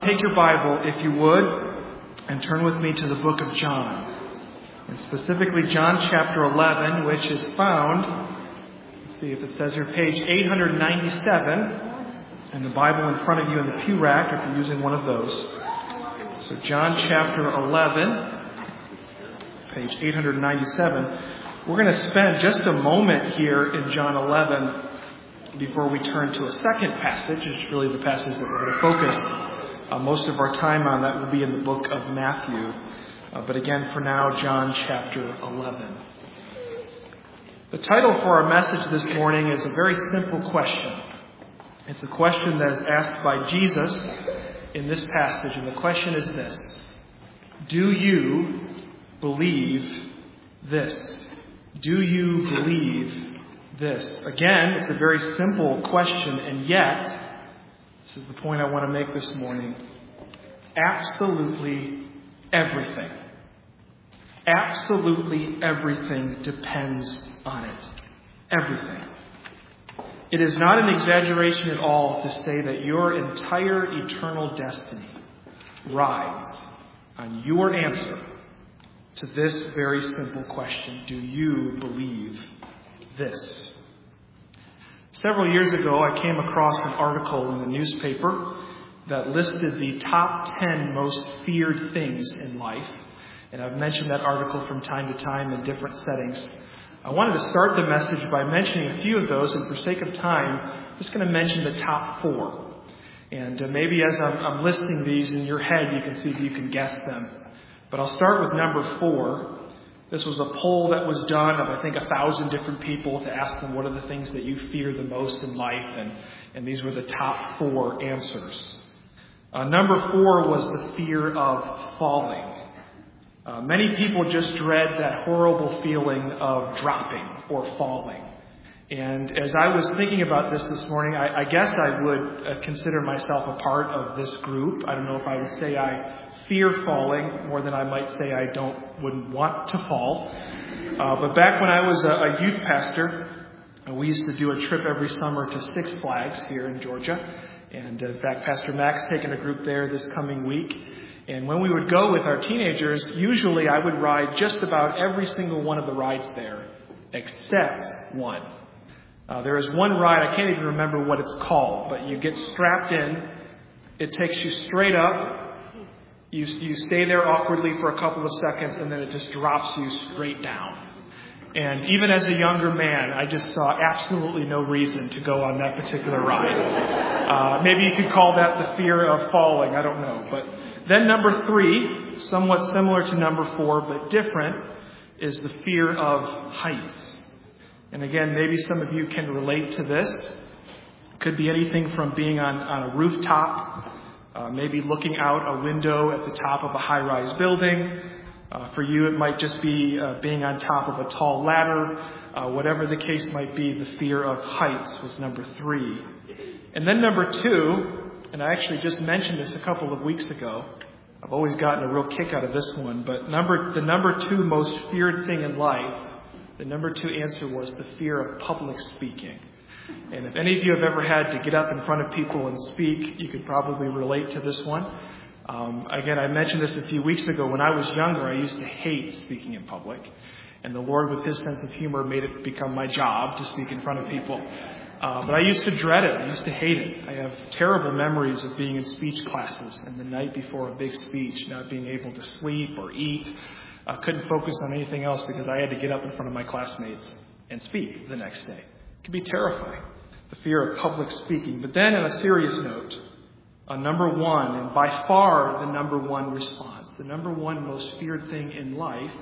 Take your Bible, if you would, and turn with me to the book of John. And specifically John chapter 11, which is found, let's see if it says here, page 897, and the Bible in front of you in the pew rack, if you're using one of those. So John chapter 11, page 897. We're going to spend just a moment here in John 11 before we turn to a second passage. It's really the passage that we're going to focus most of our time on. That will be in the book of Matthew. But again, for now, John chapter 11. The title for our message this morning is a very simple question. It's a question that is asked by Jesus in this passage. And the question is this: do you believe this? Do you believe this? Again, it's a very simple question, and yet, this is the point I want to make this morning, absolutely everything depends on it. Everything. It is not an exaggeration at all to say that your entire eternal destiny rides on your answer to this very simple question: do you believe this? Several years ago, I came across an article in the newspaper that listed the top 10 most feared things in life. And I've mentioned that article from time to time in different settings. I wanted to start the message by mentioning a few of those, and for sake of time, I'm just going to mention the top 4. And maybe as I'm listing these in your head, you can see if you can guess them. But I'll start with number 4. This was a poll that was done of, I think, 1,000 different people to ask them what are the things that you fear the most in life, and these were the top 4 answers. Number 4 was the fear of falling. Many people just dread that horrible feeling of dropping or falling. And as I was thinking about this morning, I guess I would consider myself a part of this group. I don't know if I would say I fear falling more than I might say I wouldn't want to fall. But back when I was a youth pastor, we used to do a trip every summer to Six Flags here in Georgia. And in fact, Pastor Mac's taking a group there this coming week. And when we would go with our teenagers, usually I would ride just about every single one of the rides there, except one. There is one ride, I can't even remember what it's called, but you get strapped in, it takes you straight up, you stay there awkwardly for a couple of seconds, and then it just drops you straight down. And even as a younger man, I just saw absolutely no reason to go on that particular ride. Maybe you could call that the fear of falling, I don't know. But then number 3, somewhat similar to number 4, but different, is the fear of heights. And again, maybe some of you can relate to this. It could be anything from being on a rooftop, maybe looking out a window at the top of a high-rise building. For you, it might just be being on top of a tall ladder. Whatever the case might be, the fear of heights was number 3. And then number 2, and I actually just mentioned this a couple of weeks ago. I've always gotten a real kick out of this one, but the number 2 most feared thing in life, the number 2 answer was the fear of public speaking. And if any of you have ever had to get up in front of people and speak, you could probably relate to this one. Again, I mentioned this a few weeks ago. When I was younger, I used to hate speaking in public. And the Lord, with His sense of humor, made it become my job to speak in front of people. But I used to dread it. I used to hate it. I have terrible memories of being in speech classes and the night before a big speech, not being able to sleep or eat. I couldn't focus on anything else because I had to get up in front of my classmates and speak the next day. It can be terrifying, the fear of public speaking. But then on a serious note, number 1, and by far the number 1 response, the number 1 most feared thing in life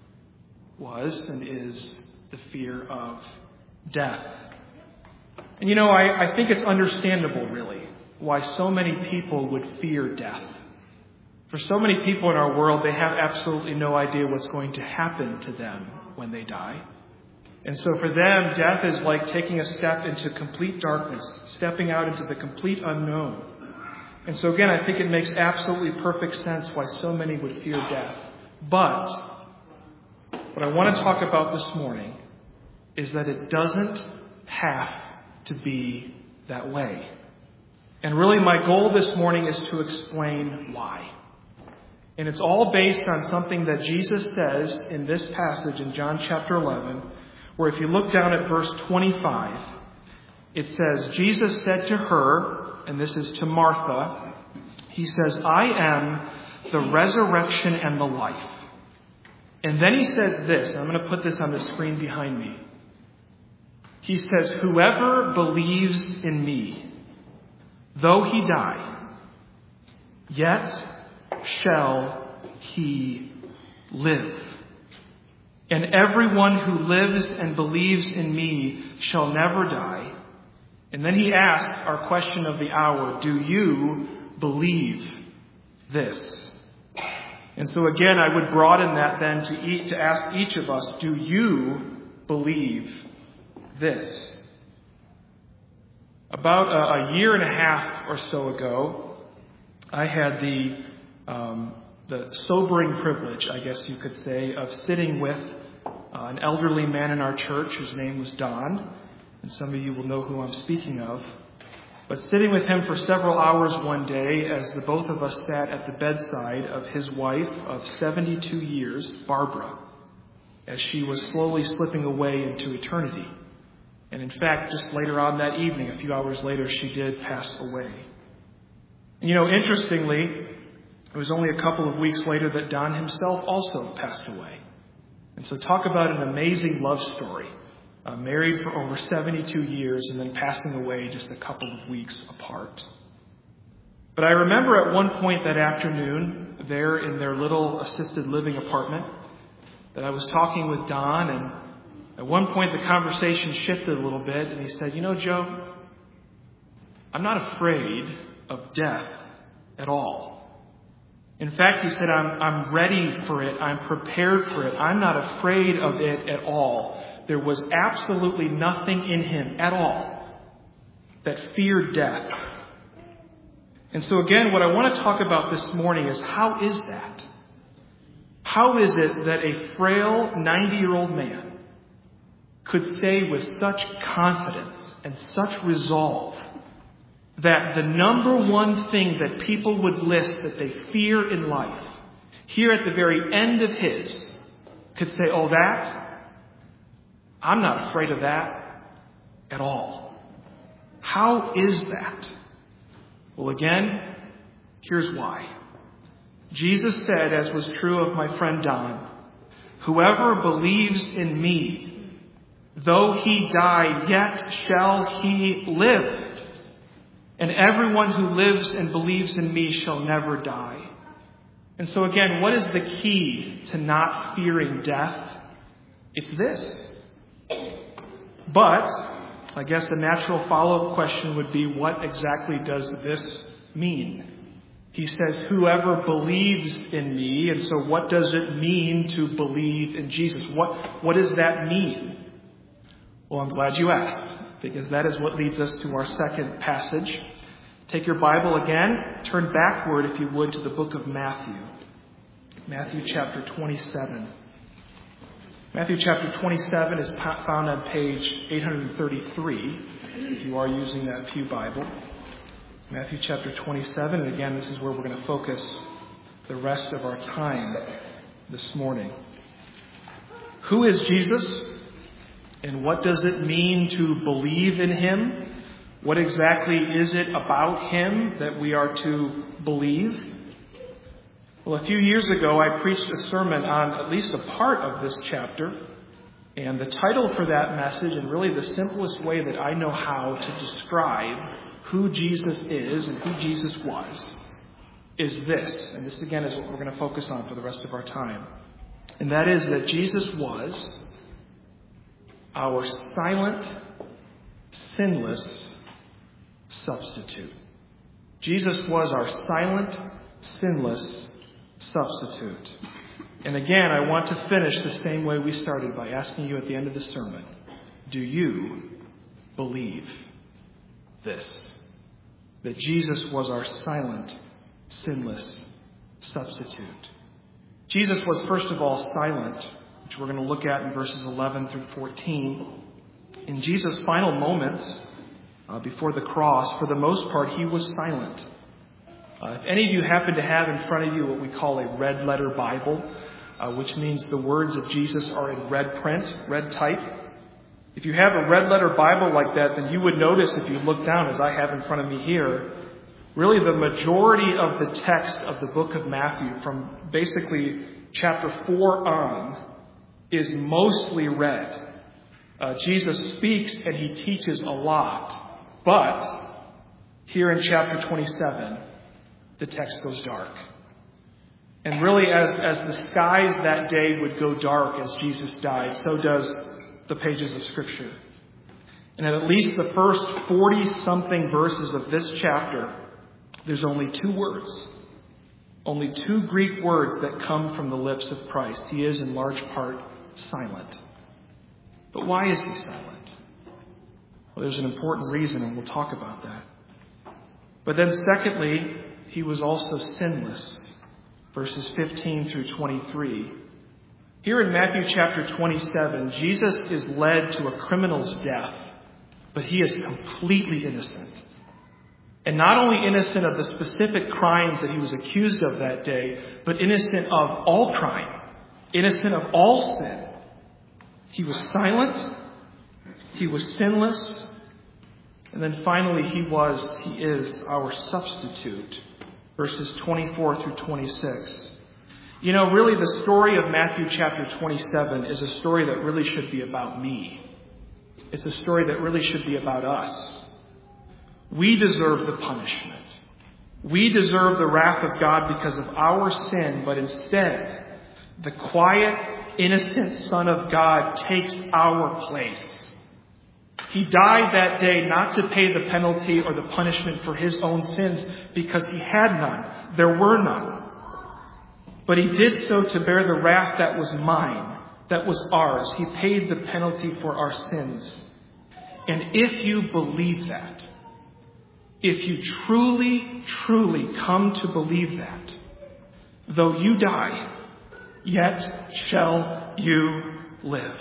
was and is the fear of death. And you know, I think it's understandable, really, why so many people would fear death. For so many people in our world, they have absolutely no idea what's going to happen to them when they die. And so for them, death is like taking a step into complete darkness, stepping out into the complete unknown. And so again, I think it makes absolutely perfect sense why so many would fear death. But what I want to talk about this morning is that it doesn't have to be that way. And really my goal this morning is to explain why. And it's all based on something that Jesus says in this passage in John chapter 11, where if you look down at verse 25, it says, Jesus said to her, and this is to Martha, he says, I am the resurrection and the life. And then he says this, I'm going to put this on the screen behind me. He says, whoever believes in me, though he die, yet shall he live. And everyone who lives and believes in me shall never die. And then he asks our question of the hour, do you believe this? And so again, I would broaden that then to ask each of us, do you believe this? About a year and a half or so ago, I had the sobering privilege, I guess you could say, of sitting with an elderly man in our church whose name was Don. And some of you will know who I'm speaking of. But sitting with him for several hours one day as the both of us sat at the bedside of his wife of 72 years, Barbara, as she was slowly slipping away into eternity. And in fact, just later on that evening, a few hours later, she did pass away. And interestingly, it was only a couple of weeks later that Don himself also passed away. And so talk about an amazing love story. Married for over 72 years and then passing away just a couple of weeks apart. But I remember at one point that afternoon, there in their little assisted living apartment, that I was talking with Don, and at one point the conversation shifted a little bit, and he said, Joe, I'm not afraid of death at all. In fact, he said, I'm ready for it. I'm prepared for it. I'm not afraid of it at all. There was absolutely nothing in him at all that feared death. And so again, what I want to talk about this morning is how is that? How is it that a frail 90-year-old man could say with such confidence and such resolve that the number one thing that people would list that they fear in life, here at the very end of his, could say, I'm not afraid of that at all. How is that? Well, again, here's why. Jesus said, as was true of my friend Don, whoever believes in me, though he die, yet shall he live. And everyone who lives and believes in me shall never die. And so again, what is the key to not fearing death? It's this. But I guess the natural follow-up question would be, what exactly does this mean? He says, whoever believes in me. And so what does it mean to believe in Jesus? What does that mean? Well, I'm glad you asked, because that is what leads us to our second passage. Take your Bible again. Turn backward, if you would, to the book of Matthew. Matthew chapter 27. Matthew chapter 27 is found on page 833, if you are using that Pew Bible. Matthew chapter 27, and again, this is where we're going to focus the rest of our time this morning. Who is Jesus? And what does it mean to believe in him? What exactly is it about him that we are to believe? Well, a few years ago, I preached a sermon on at least a part of this chapter. And the title for that message, and really the simplest way that I know how to describe who Jesus is and who Jesus was, is this. And this, again, is what we're going to focus on for the rest of our time. And that is that Jesus was our silent, sinless substitute. Jesus was our silent, sinless substitute. And again, I want to finish the same way we started, by asking you at the end of the sermon, do you believe this? That Jesus was our silent, sinless substitute. Jesus was, first of all, silent, which we're going to look at in verses 11 through 14. In Jesus' final moments, before the cross, for the most part, he was silent. If any of you happen to have in front of you what we call a red letter Bible, which means the words of Jesus are in red print, red type. If you have a red letter Bible like that, then you would notice if you look down, as I have in front of me here, really the majority of the text of the book of Matthew, from basically chapter 4 on, is mostly red. Jesus speaks and he teaches a lot, but here in chapter 27, the text goes dark. And really, as the skies that day would go dark as Jesus died, so does the pages of Scripture. And at least the first 40-something verses of this chapter, there's only 2 words. Only 2 Greek words that come from the lips of Christ. He is in large part silent. But why is he silent? Well, there's an important reason, and we'll talk about that. But then secondly, he was also sinless. Verses 15 through 23. Here in Matthew chapter 27, Jesus is led to a criminal's death, but he is completely innocent. And not only innocent of the specific crimes that he was accused of that day, but innocent of all crime, innocent of all sin. He was silent, he was sinless, and then finally he is our substitute. Verses 24 through 26. You know, really the story of Matthew chapter 27 is a story that really should be about me. It's a story that really should be about us. We deserve the punishment. We deserve the wrath of God because of our sin, but instead, the quiet, innocent Son of God takes our place. He died that day not to pay the penalty or the punishment for his own sins because he had none. There were none. But he did so to bear the wrath that was mine, that was ours. He paid the penalty for our sins. And if you believe that, if you truly, truly come to believe that, though you die, yet shall you live.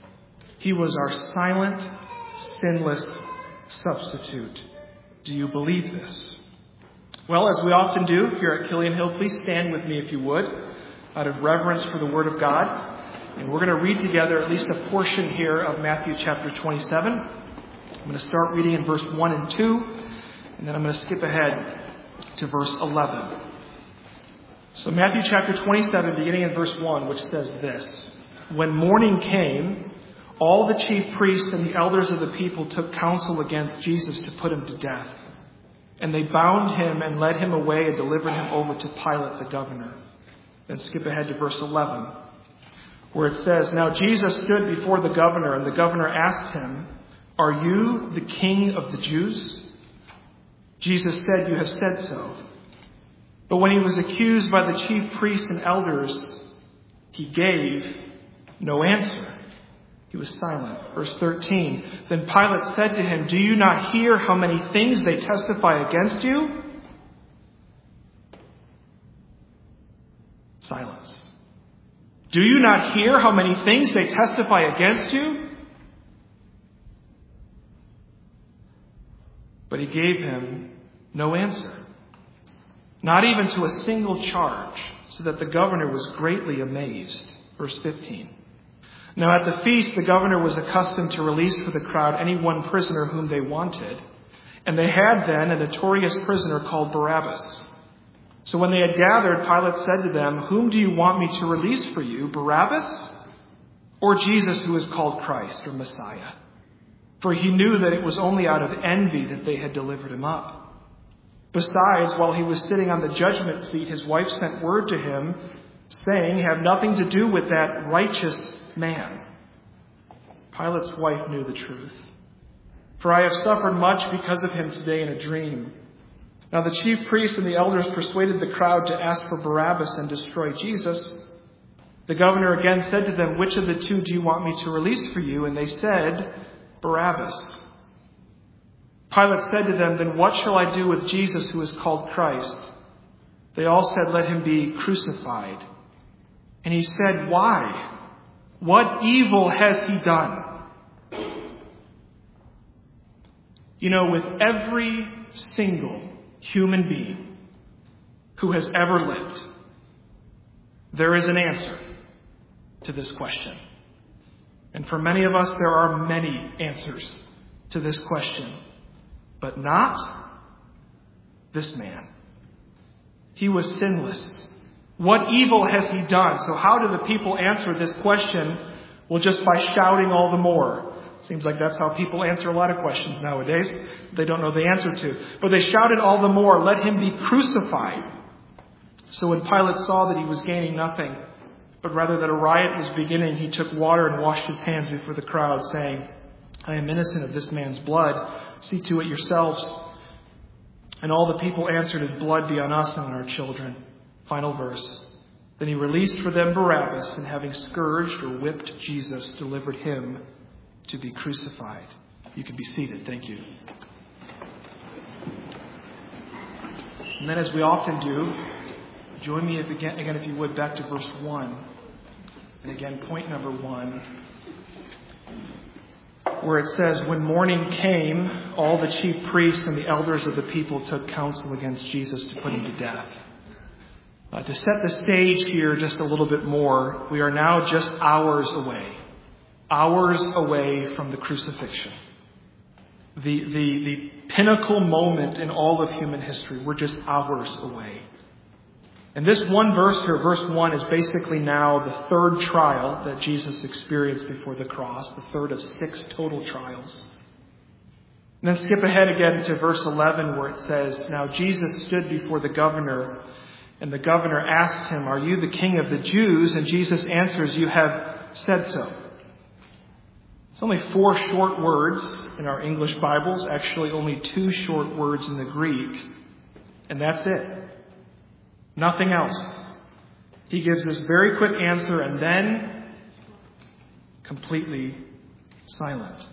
He was our silent, sinless substitute. Do you believe this? Well, as we often do here at Killian Hill, please stand with me if you would, out of reverence for the Word of God. And we're going to read together at least a portion here of Matthew chapter 27. I'm going to start reading in verse 1 and 2, and then I'm going to skip ahead to verse 11. So Matthew chapter 27, beginning in verse 1, which says this: When morning came, all the chief priests and the elders of the people took counsel against Jesus to put him to death. And they bound him and led him away and delivered him over to Pilate the governor. Then skip ahead to verse 11, where it says, Now Jesus stood before the governor, and the governor asked him, Are you the king of the Jews? Jesus said, You have said so. But when he was accused by the chief priests and elders, he gave no answer. He was silent. Verse 13. Then Pilate said to him, Do you not hear how many things they testify against you? Silence. Do you not hear how many things they testify against you? But he gave him no answer. Not even to a single charge, so that the governor was greatly amazed. Verse 15. Now at the feast, the governor was accustomed to release for the crowd any one prisoner whom they wanted. And they had then a notorious prisoner called Barabbas. So when they had gathered, Pilate said to them, Whom do you want me to release for you, Barabbas or Jesus, who is called Christ or Messiah? For he knew that it was only out of envy that they had delivered him up. Besides, while he was sitting on the judgment seat, his wife sent word to him, saying, Have nothing to do with that righteous man. Pilate's wife knew the truth. For I have suffered much because of him today in a dream. Now the chief priests and the elders persuaded the crowd to ask for Barabbas and destroy Jesus. The governor again said to them, Which of the two do you want me to release for you? And they said, Barabbas. Pilate said to them, Then what shall I do with Jesus, who is called Christ? They all said, Let him be crucified. And he said, Why? What evil has he done? You know, with every single human being who has ever lived, there is an answer to this question. And for many of us, there are many answers to this question, but not this man. He was sinless. What evil has he done? So how do the people answer this question? Well, just by shouting all the more. Seems like that's how people answer a lot of questions nowadays they don't know the answer to. But they shouted all the more, "Let him be crucified." So when Pilate saw that he was gaining nothing, but rather that a riot was beginning, he took water and washed his hands before the crowd, saying, "I am innocent of this man's blood. See to it yourselves." And all the people answered, "His blood be on us and on our children." Final verse. Then he released for them Barabbas, and having scourged or whipped Jesus, delivered him to be crucified. You can be seated. Thank you. And then, as we often do, join me again, if you would, back to verse 1. And again, point number 1, where it says, "When morning came, all the chief priests and the elders of the people took counsel against Jesus to put him to death." To set the stage here just a little bit more, we are now just hours away from the crucifixion. The pinnacle moment in all of human history. We're just hours away. And this one verse here, verse 1, is basically now the third trial that Jesus experienced before the cross, the third of 6 total trials. And then skip ahead again to verse 11, where it says, "Now Jesus stood before the governor, and the governor asked him, 'Are you the king of the Jews?' And Jesus answers, 'You have said so.'" It's only 4 short words in our English Bibles, actually only 2 short words in the Greek, and that's it. Nothing else. He gives this very quick answer and then completely silent.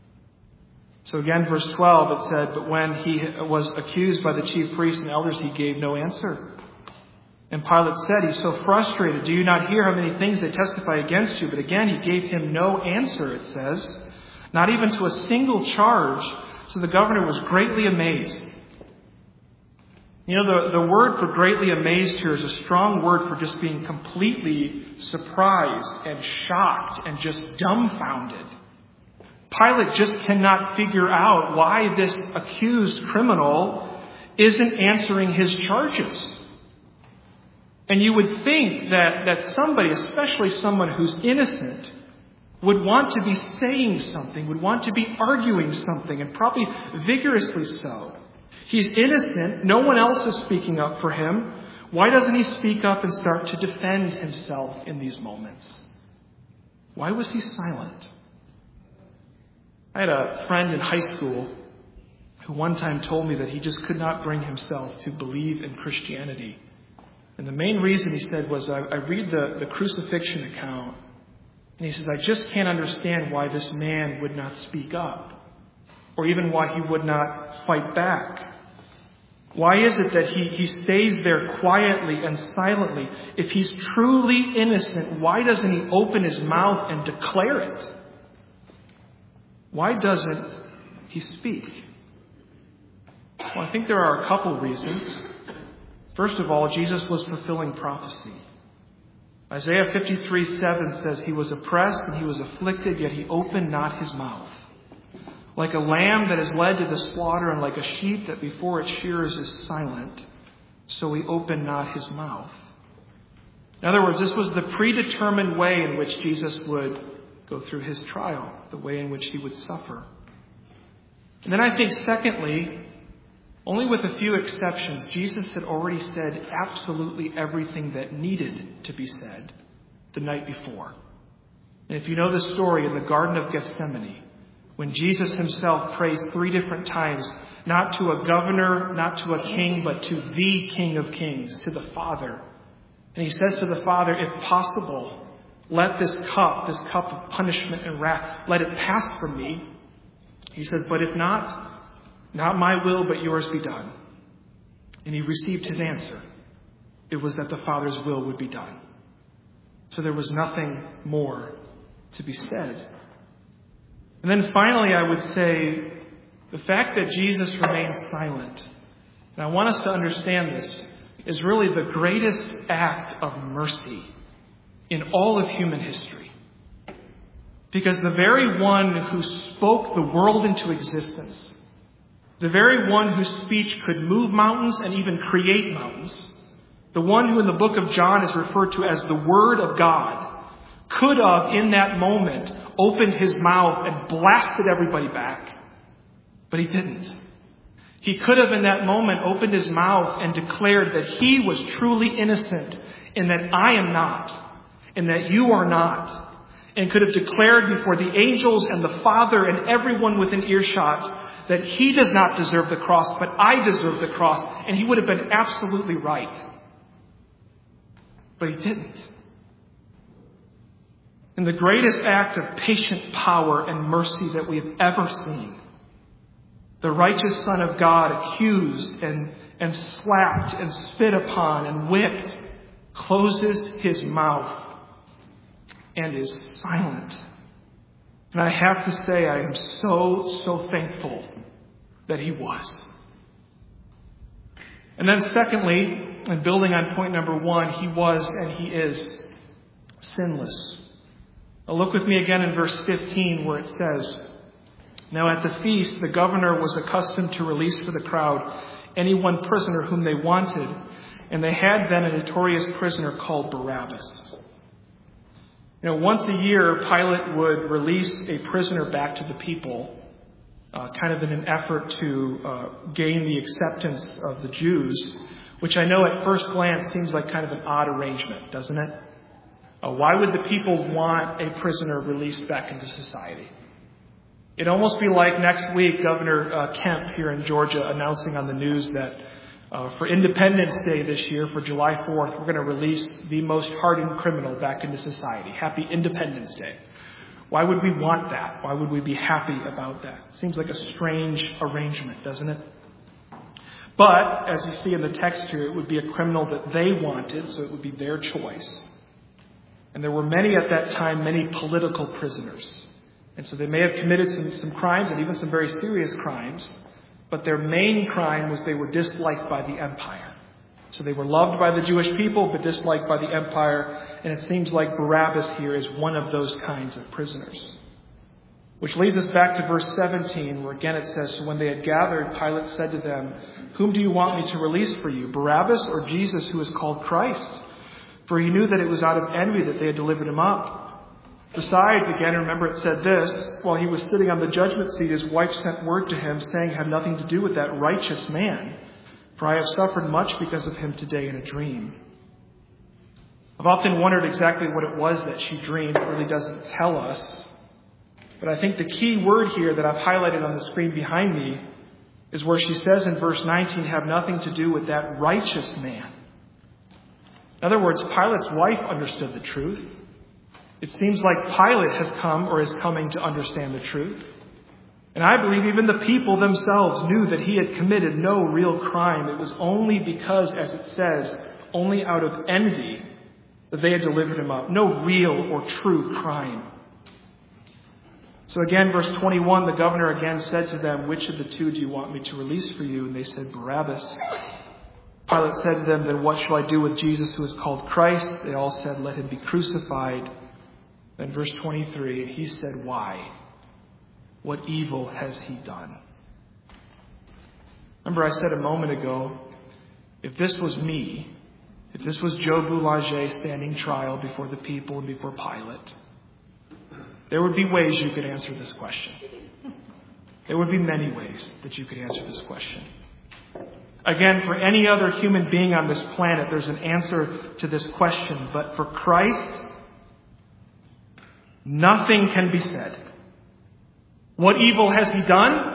So again, verse 12, it said, "But when he was accused by the chief priests and elders, he gave no answer. And Pilate said," he's so frustrated, "Do you not hear how many things they testify against you?" But again, he gave him no answer, it says, not even to a single charge. So the governor was greatly amazed. You know, the word for greatly amazed here is a strong word for just being completely surprised and shocked and just dumbfounded. Pilate just cannot figure out why this accused criminal isn't answering his charges. And you would think that somebody, especially someone who's innocent, would want to be saying something, would want to be arguing something, and probably vigorously so. He's innocent. No one else is speaking up for him. Why doesn't he speak up and start to defend himself in these moments? Why was he silent? I had a friend in high school who one time told me that he just could not bring himself to believe in Christianity. And the main reason, he said, was I read the crucifixion account, and he says, I just can't understand why this man would not speak up, or even why he would not fight back. Why is it that he stays there quietly and silently? If he's truly innocent, why doesn't he open his mouth and declare it? Why doesn't he speak? Well, I think there are a couple reasons. First of all, Jesus was fulfilling prophecy. Isaiah 53:7 says, "He was oppressed and he was afflicted, yet he opened not his mouth. Like a lamb that is led to the slaughter, and like a sheep that before its shearers is silent, so he opened not his mouth." In other words, this was the predetermined way in which Jesus would go through his trial, the way in which he would suffer. And then I think, secondly, only with a few exceptions, Jesus had already said absolutely everything that needed to be said the night before. And if you know the story in the Garden of Gethsemane, when Jesus himself prays 3 different times, not to a governor, not to a king, but to the King of Kings, to the Father. And he says to the Father, "If possible, let this cup of punishment and wrath, let it pass from me." He says, "But if not my will, but yours be done." And he received his answer. It was that the Father's will would be done. So there was nothing more to be said. And then finally, I would say The fact that Jesus remains silent, and I want us to understand this, is really the greatest act of mercy in all of human history. Because the very one who spoke the world into existence, the very one whose speech could move mountains and even create mountains, the one who in the book of John is referred to as the Word of God, could have, in that moment, opened his mouth and blasted everybody back. But he didn't. He could have, in that moment, opened his mouth and declared that he was truly innocent and that I am not, and that you are not, and could have declared before the angels and the Father and everyone within earshot that he does not deserve the cross, but I deserve the cross, and he would have been absolutely right. But he didn't. In the greatest act of patient power and mercy that we have ever seen, the righteous Son of God, accused and slapped and spit upon and whipped, closes his mouth and is silent. And I have to say, I am so thankful that he was. And then secondly, and building on point number one, he was and he is sinless. Now look with me again in verse 15 where it says, "Now at the feast, the governor was accustomed to release for the crowd any one prisoner whom they wanted, and they had then a notorious prisoner called Barabbas." Once a year, Pilate would release a prisoner back to the people, kind of in an effort to gain the acceptance of the Jews, which I know at first glance seems like kind of an odd arrangement, doesn't it? Why would the people want a prisoner released back into society? It'd almost be like next week, Governor Kemp here in Georgia announcing on the news that for Independence Day this year, for July 4th, we're going to release the most hardened criminal back into society. Happy Independence Day. Why would we want that? Why would we be happy about that? Seems like a strange arrangement, doesn't it? But, as you see in the text here, it would be a criminal that they wanted, so it would be their choice. And there were many at that time, many political prisoners. And so they may have committed some crimes and even some very serious crimes, but their main crime was they were disliked by the empire. So they were loved by the Jewish people, but disliked by the empire. And it seems like Barabbas here is one of those kinds of prisoners. Which leads us back to verse 17, where again it says, "So when they had gathered, Pilate said to them, 'Whom do you want me to release for you, Barabbas or Jesus who is called Christ?' For he knew that it was out of envy that they had delivered him up. Besides, again, remember it said this, while he was sitting on the judgment seat, his wife sent word to him, saying, 'Have nothing to do with that righteous man, for I have suffered much because of him today in a dream.'" I've often wondered exactly what it was that she dreamed. It really doesn't tell us. But I think the key word here that I've highlighted on the screen behind me is where she says in verse 19, "Have nothing to do with that righteous man." In other words, Pilate's wife understood the truth. It seems like Pilate has come or is coming to understand the truth. And I believe even the people themselves knew that he had committed no real crime. It was only because, as it says, only out of envy that they had delivered him up. No real or true crime. So again, verse 21, the governor again said to them, "Which of the two do you want me to release for you?" And they said, "Barabbas." Pilate said to them, "Then what shall I do with Jesus who is called Christ?" They all said, "Let him be crucified." Then verse 23, he said, "Why? What evil has he done?" Remember I said a moment ago, if this was me, if this was Joe Boulanger standing trial before the people and before Pilate, there would be ways you could answer this question. There would be many ways that you could answer this question. Again, for any other human being on this planet, there's an answer to this question. But for Christ, nothing can be said. What evil has he done?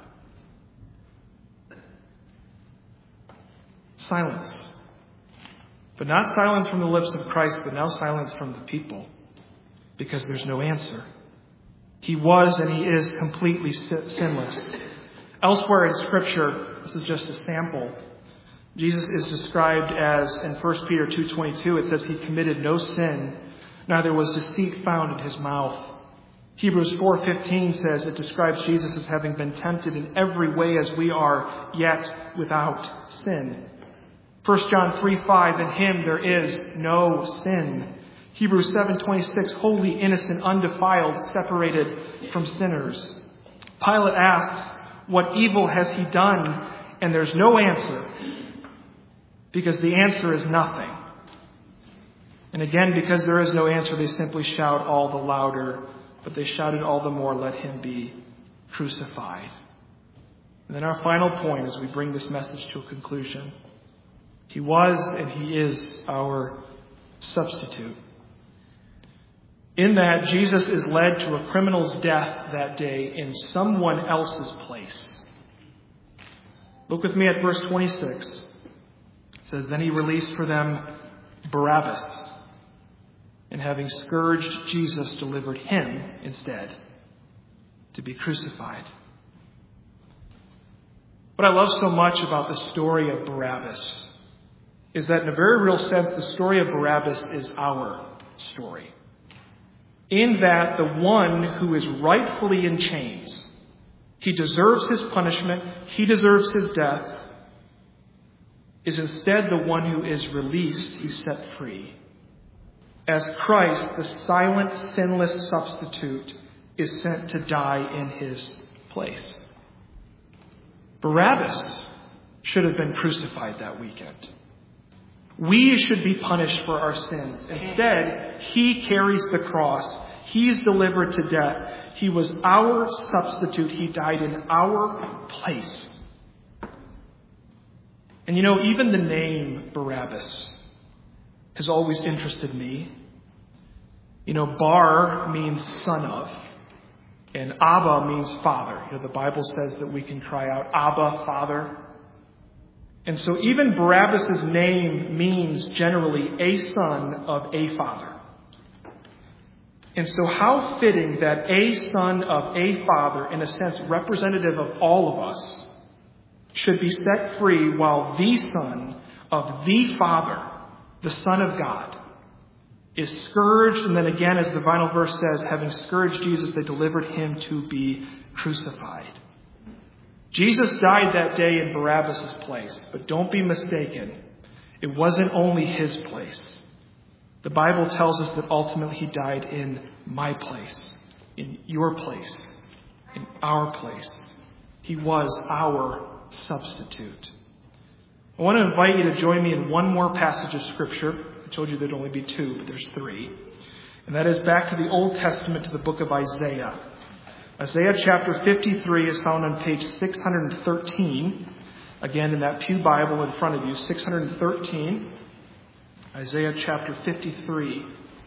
Silence. But not silence from the lips of Christ, but now silence from the people. Because there's no answer. He was and he is completely sinless. Elsewhere in Scripture, this is just a sample, Jesus is described as, in 1 Peter 2:22, it says he committed no sin, neither was deceit found in his mouth. Hebrews 4:15 says it describes Jesus as having been tempted in every way as we are, yet without sin. 1 John 3:5, in him there is no sin. Hebrews 7:26, holy, innocent, undefiled, separated from sinners. Pilate asks, what evil has he done? And there's no answer, because the answer is nothing. And again, because there is no answer, they simply shout all the louder, but they shouted all the more, let him be crucified. And then our final point as we bring this message to a conclusion. He was and he is our substitute. In that, Jesus is led to a criminal's death that day in someone else's place. Look with me at verse 26. It says, then he released for them Barabbas, and having scourged Jesus, delivered him instead to be crucified. What I love so much about the story of Barabbas is that in a very real sense, the story of Barabbas is our story. In that the one who is rightfully in chains, he deserves his punishment, he deserves his death, is instead the one who is released, he's set free. As Christ, the silent, sinless substitute, is sent to die in his place. Barabbas should have been crucified that weekend. We should be punished for our sins. Instead, he carries the cross. He's delivered to death. He was our substitute. He died in our place. And you know, even the name Barabbas has always interested me. You know, Bar means son of, and Abba means father. You know, the Bible says that we can cry out, Abba, Father. And so even Barabbas' name means generally a son of a father. And so how fitting that a son of a father, in a sense representative of all of us, should be set free while the son of the Father, the Son of God, is scourged. And then again, as the final verse says, having scourged Jesus, they delivered him to be crucified. Jesus died that day in Barabbas' place, but don't be mistaken. It wasn't only his place. The Bible tells us that ultimately he died in my place, in your place, in our place. He was our substitute. I want to invite you to join me in one more passage of Scripture. I told you there'd only be two, but there's three. And that is back to the Old Testament, to the book of Isaiah. Isaiah chapter 53 is found on page 613. Again, in that pew Bible in front of you, 613. Isaiah chapter 53.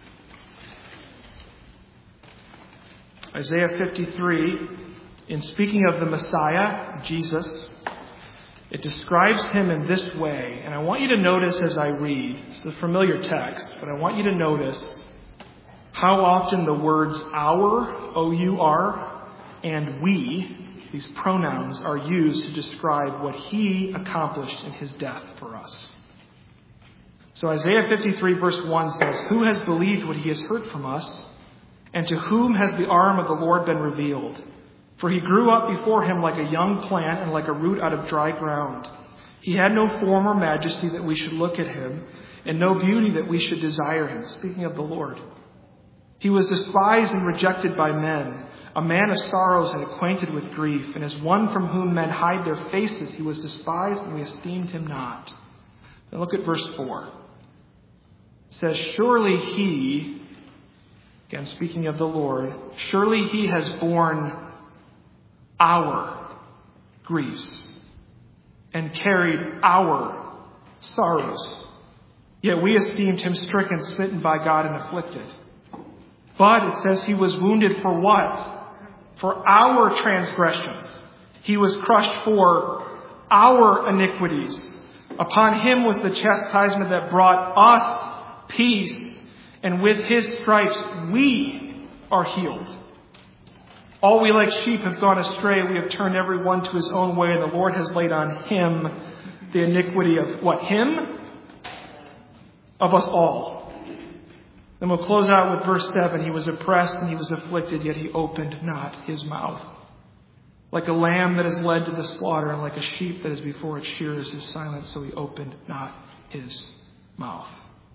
Isaiah 53, in speaking of the Messiah, Jesus, it describes him in this way. And I want you to notice as I read, it's a familiar text, but I want you to notice how often the words our, O-U-R, and we, these pronouns, are used to describe what he accomplished in his death for us. So Isaiah 53 verse 1 says, who has believed what he has heard from us? And to whom has the arm of the Lord been revealed? For he grew up before him like a young plant and like a root out of dry ground. He had no form or majesty that we should look at him, and no beauty that we should desire him. Speaking of the Lord. He was despised and rejected by men, a man of sorrows and acquainted with grief. And as one from whom men hide their faces, he was despised, and we esteemed him not. Now look at verse 4. It says, surely he, again speaking of the Lord, surely he has borne our griefs and carried our sorrows. Yet we esteemed him stricken, smitten by God, and afflicted. But it says he was wounded for what? For our transgressions. He was crushed for our iniquities. Upon him was the chastisement that brought us peace, and with his stripes we are healed. All we like sheep have gone astray. We have turned every one to his own way, and the Lord has laid on him the iniquity of what? Him? Of us all. Then we'll close out with verse 7. He was oppressed and he was afflicted, yet he opened not his mouth. Like a lamb that is led to the slaughter, and like a sheep that is before its shearers is silent, so he opened not his mouth.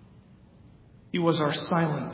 He was our silent,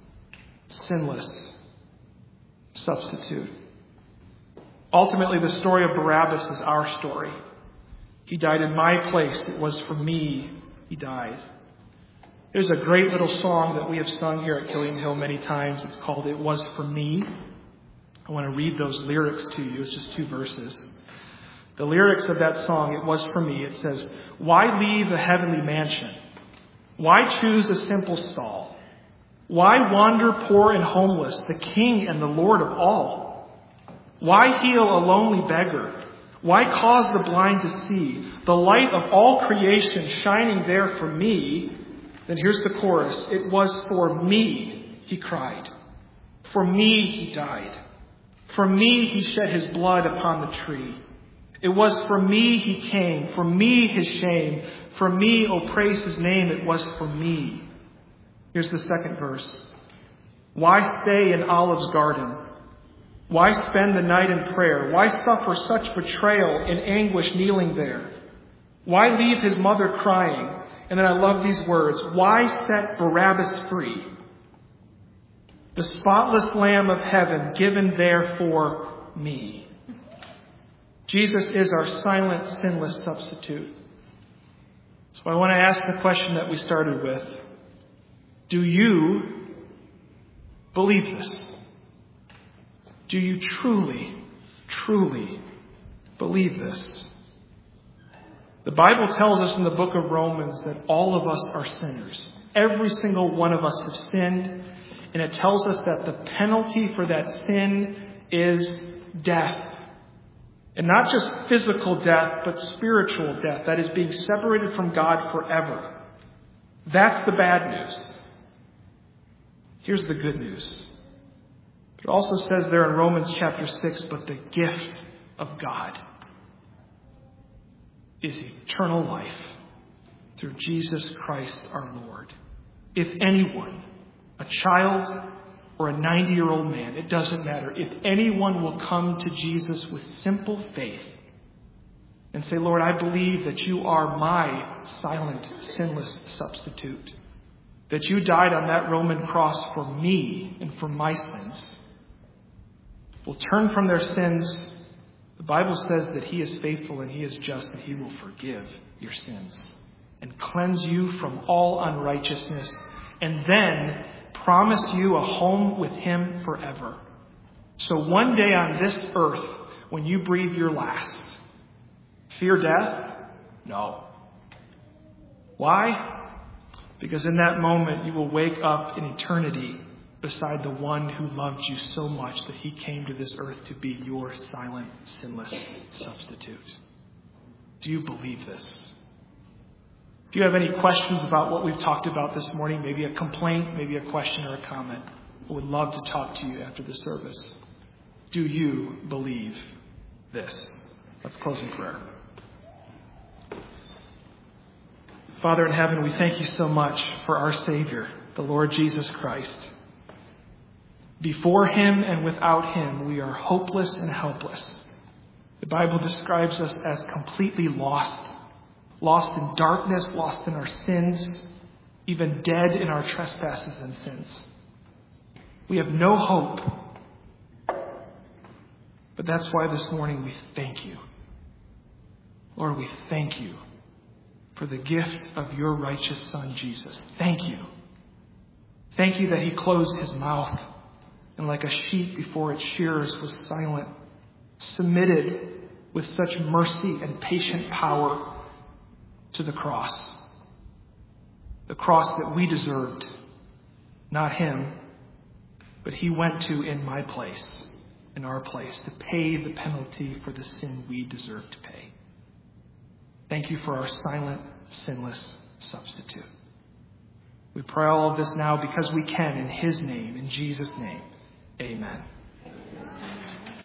sinless substitute. Ultimately, the story of Barabbas is our story. He died in my place. It was for me he died. There's a great little song that we have sung here at Killian Hill many times. It's called It Was For Me. I want to read those lyrics to you. It's just 2 verses. The lyrics of that song, It Was For Me, it says, "Why leave a heavenly mansion? Why choose a simple stall? Why wander poor and homeless, the King and the Lord of all? Why heal a lonely beggar? Why cause the blind to see? The light of all creation shining there for me." Then here's the chorus. "It was for me," he cried. "For me he died. For me he shed his blood upon the tree. It was for me he came. For me his shame. For me, oh praise his name. It was for me." Here's the second verse. "Why stay in Olive's garden? Why spend the night in prayer? Why suffer such betrayal in anguish kneeling there? Why leave his mother crying?" And then I love these words. "Why set Barabbas free? The spotless Lamb of heaven given there for me." Jesus is our silent, sinless substitute. So I want to ask the question that we started with. Do you believe this? Do you truly, truly believe this? The Bible tells us in the book of Romans that all of us are sinners. Every single one of us have sinned. And it tells us that the penalty for that sin is death. And not just physical death, but spiritual death. That is being separated from God forever. That's the bad news. Here's the good news. It also says there in Romans chapter 6, but the gift of God is eternal life through Jesus Christ our Lord. If anyone, a child or a 90-year-old man, it doesn't matter. If anyone will come to Jesus with simple faith and say, "Lord, I believe that you are my silent, sinless substitute, that you died on that Roman cross for me and for my sins," will turn from their sins. The Bible says that he is faithful and he is just, that he will forgive your sins and cleanse you from all unrighteousness, and then promise you a home with him forever. So one day on this earth, when you breathe your last, fear death? No. Why? Because in that moment you will wake up in eternity beside the one who loved you so much that he came to this earth to be your silent, sinless substitute. Do you believe this? If you have any questions about what we've talked about this morning, maybe a complaint, maybe a question or a comment, I would love to talk to you after the service. Do you believe this? Let's close in prayer. Father in heaven, we thank you so much for our Savior, the Lord Jesus Christ. Before him and without him, we are hopeless and helpless. The Bible describes us as completely lost in darkness, lost in our sins, even dead in our trespasses and sins. We have no hope. But that's why this morning we thank you. Lord, we thank you for the gift of your righteous Son, Jesus. Thank you. Thank you that he closed his mouth and like a sheep before its shearers was silent, submitted with such mercy and patient power to the cross that we deserved, not him, but he went to in my place, in our place, to pay the penalty for the sin we deserve to pay. Thank you for our silent, sinless substitute. We pray all of this now because we can, in his name, in Jesus' name. Amen.